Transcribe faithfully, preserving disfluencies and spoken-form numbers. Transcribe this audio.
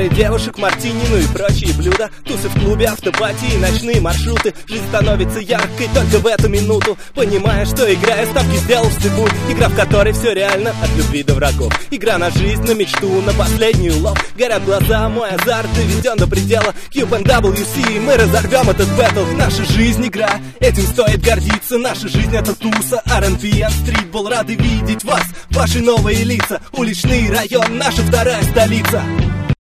Море девушек, мартини, ну и прочие блюда. Тусы в клубе, автопатии, ночные маршруты. Жизнь становится яркой только в эту минуту, понимая, что играя ставки сделал вслепую. Игра, в которой все реально, от любви до врагов. Игра на жизнь, на мечту, на последний улов. Горят глаза, мой азарт доведен до предела. Кьюб энд дабл ю си, мы разорвем этот бэтл. Наша жизнь игра, этим стоит гордиться. Наша жизнь это туса, ар энд би и стритбол. Рады видеть вас, ваши новые лица. Уличный район, наша вторая столица.